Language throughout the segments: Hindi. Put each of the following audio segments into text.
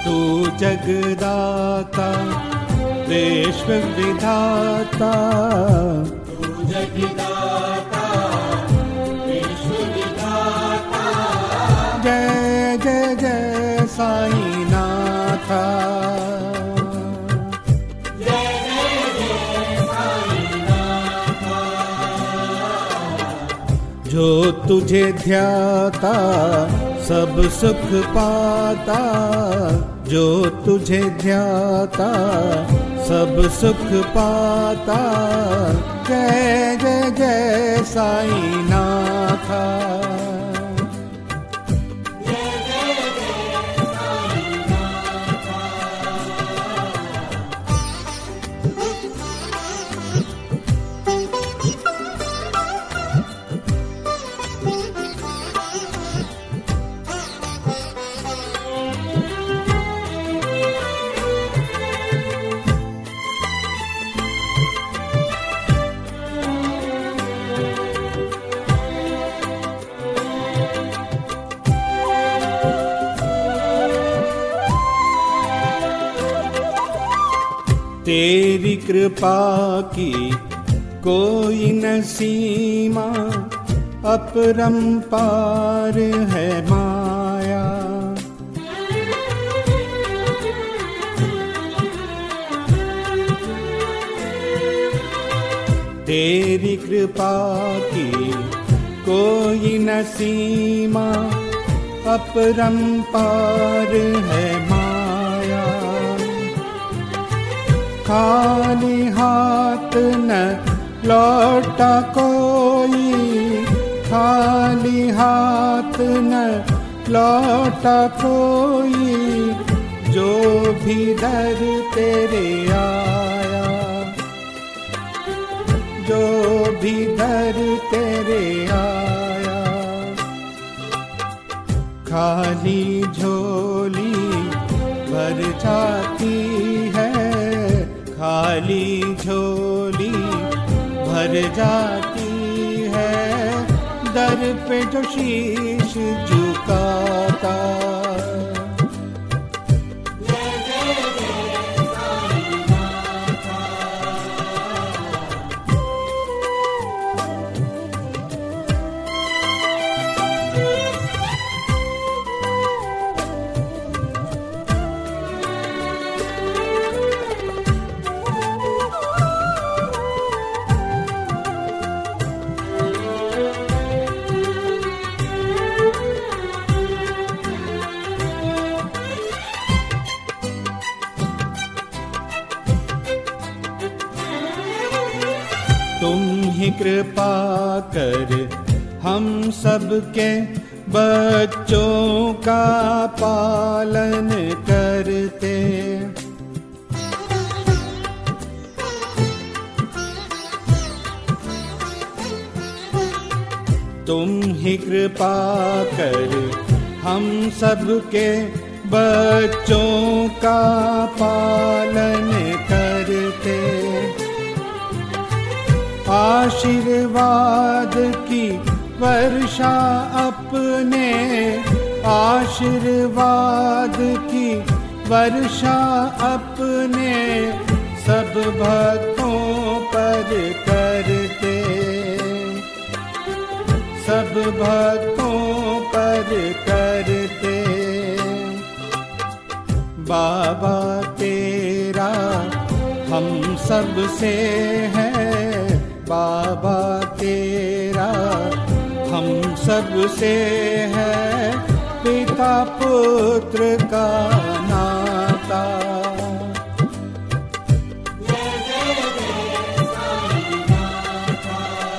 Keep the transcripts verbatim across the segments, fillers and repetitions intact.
तू जगदाता विश्व विधाता, तू जगदाता विश्व विधाता। जय जय जय साईं नाथा, जय जय जय साईं नाथा। जो तुझे ध्याता सब सुख पाता, जो तुझे ध्याता सब सुख पाता। जय जय जय साईं नाथा, जय जय जय साईं नाथा। तेरी कृपा की कोई न सीमा, अपरंपार है माया। तेरी कृपा की कोई न सीमा, अपरंपार है माया। खाली हाथ न लौटा कोई, खाली हाथ न लौटा कोई, जो भी दर तेरे आया, जो भी दर तेरे आया। खाली झोली भर जाती है, खाली झोली भर जाती है, दर पे जो शीश झुकाता। जय जय जय साईं नाथा। तुम ही कृपा कर हम सबके बच्चों का पालन करते। तुम ही कृपा कर हम सबके बच्चों का पालन करते। आशीर्वाद की वर्षा अपने, आशीर्वाद की वर्षा अपने सब भक्तों पर करते, सब भक्तों पर करते। बाबा तेरा हम सब से है, बाबा तेरा हम सब से है, पिता पुत्र का नाता। जय जय जय साईं नाथा।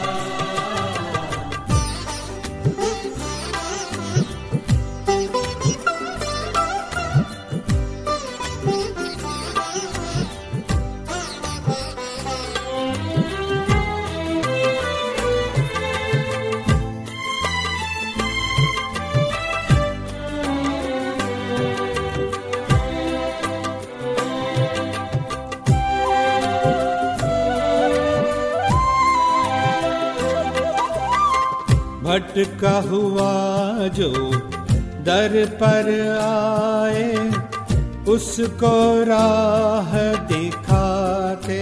भटका हुआ जो दर पर आए, उसको राह दिखाते।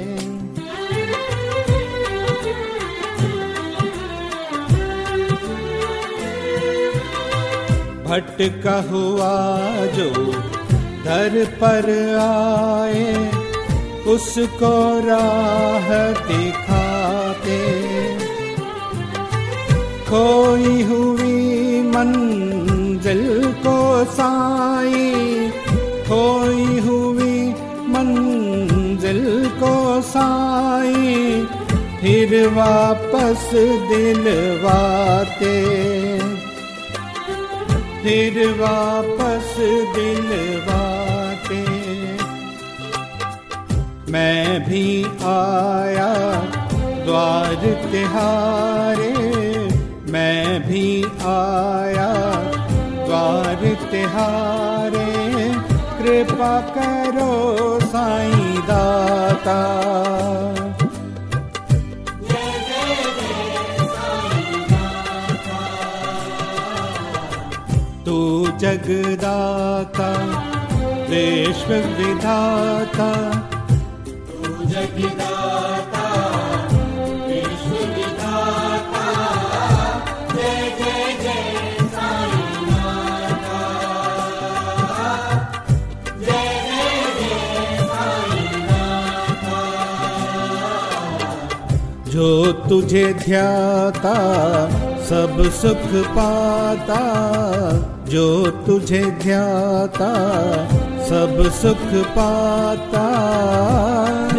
भटका हुआ जो दर पर आए, उसको राह दिखाते। खोई हुई मंजिल को साई, खोई हुई मंजिल को साई, फिर वापस दिलवाते, फिर वापस दिलवाते। मैं भी आया द्वार तिहारे, मैं भी आया द्वार तिहारे, कृपा करो साईं दाता। तू जगदाता विश्व विधाता, तू जगदाता विश्व विधाता, जय जय जय साईं नाथा, जय जय जय साईं नाथा। जो तुझे ध्याता सब सुख पाता, जो तुझे ध्याता सब सुख पाता।